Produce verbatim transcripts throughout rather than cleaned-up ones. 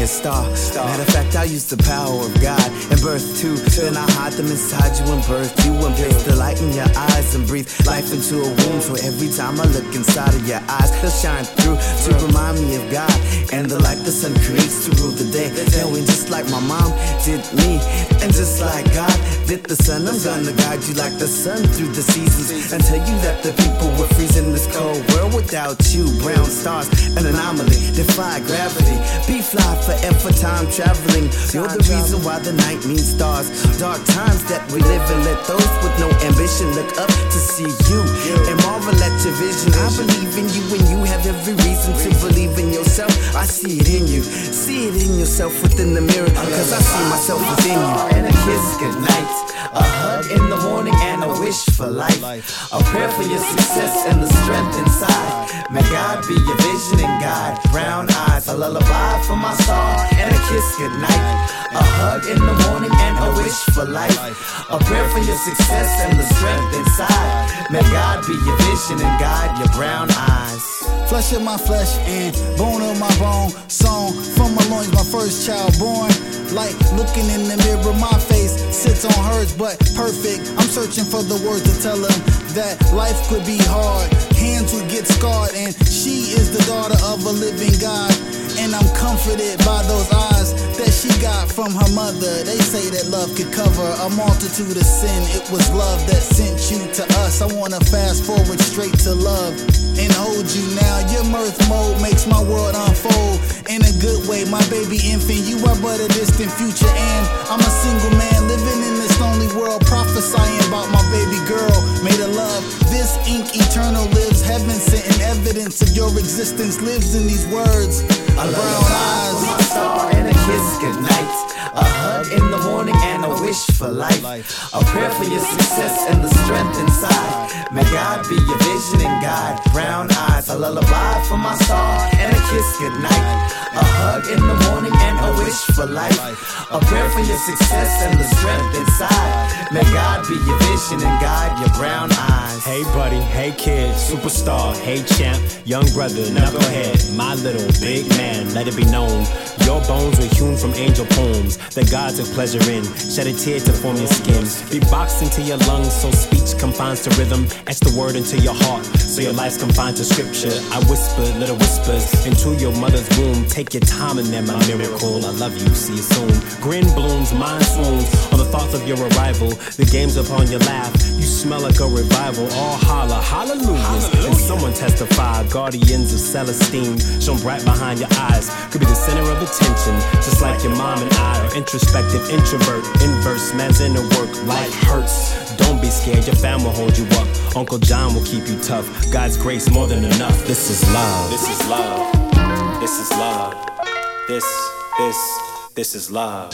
star. Matter of fact, I use the power of God and birth too. Then I hide them inside you and birth you and place the light in your eyes and breathe life into a womb. So every time I look inside of your eyes, they'll shine through to remind me of God and the light the sun creates to rule the day. Knowing just like my mom did me, and just like God did the sun, I'm gonna guide you like the sun through the seasons and tell you that the people were freezing this cold world without you. Brown stars, an anomaly, defy gravity. Be fly forever, time traveling. You're the reason why the night means stars. Dark times that we live in, let those with no ambition look up to see you and marvel at your vision. I believe in you and you have every reason to believe in yourself. I see it in you, see it in yourself within the mirror, cause I see myself within you. And a kiss goodnight, a hug in the morning and a wish for life, a prayer for your success and the strength inside. May God be your vision and guide. Brown eyes, a lullaby for my star, and a kiss goodnight, a hug in the morning and a wish for life, a prayer for your success and the strength inside. May God be your vision and guide your brown eyes. Flesh of my flesh and bone of my bone. Song from my loins, my first child born. Like looking in the mirror, my face sits on hers, but perfect. I'm searching for the words to tell her that life could be hard, hands would get scarred, and she is the daughter of a living God. And I'm comforted by those eyes that she got from her mother. They say that love could cover a multitude of sin. It was love that sent you to us. I wanna fast forward straight to love and hold you now. Your mirth mode makes my world unfold in a good way. My baby infant, you are but a distant future, and I'm a single man living in this lonely world, prophesying about my baby girl made of love. This ink eternal lives, heaven sent, and evidence of your existence lives in these words. A brown eyes, my star, and a kiss goodnight, a hug in the morning and a wish for life, a prayer for your success and the strength inside. May God be your vision and guide. Brown eyes, a lullaby for my star, and a kiss goodnight, a hug in the morning and a wish for life, a prayer for your success and the strength inside. May God be your vision and guide your brown eyes. Hey buddy, hey kid, superstar, hey champ, young brother, knucklehead, my little big man, let it be known. Your bones were hewn from angel poems that God took pleasure in. Shed a tear to form your skin. Be boxed into your lungs so speech confines to rhythm. Etch the word into your heart so your life's confined to scripture. I whisper little whispers into your mother's womb. Take your time in there, my miracle. I love you, see you soon. Grin blooms, mind swoons on the thoughts of your arrival. The game's upon your laugh. You smell like a revival. All holla, hallelujahs. And someone testify. Guardians of Celestine shone bright behind your eyes. Could be the center of attention, just like your mom and I are introspective, introvert, inverse, man's inner work. Life hurts, don't be scared, your fam will hold you up. Uncle John will keep you tough. God's grace more than enough. This is love. This is love. This is love. This, this, this is love.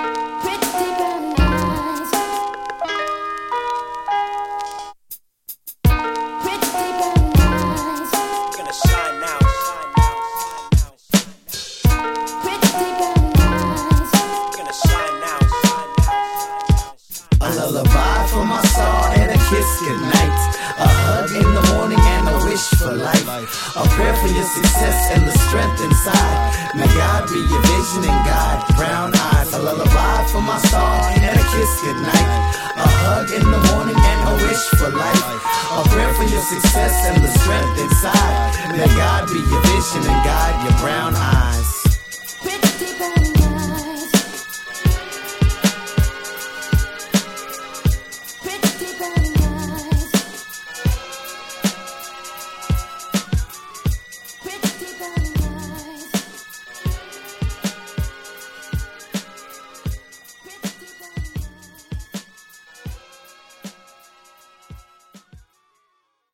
Goodnight, a hug in the morning and a wish for life, a prayer for your success and the strength inside. May God be your vision and guide. Brown eyes, a lullaby for my star, and a kiss goodnight, a hug in the morning and a wish for life, a prayer for your success and the strength inside. May God be your vision and guide your brown eyes.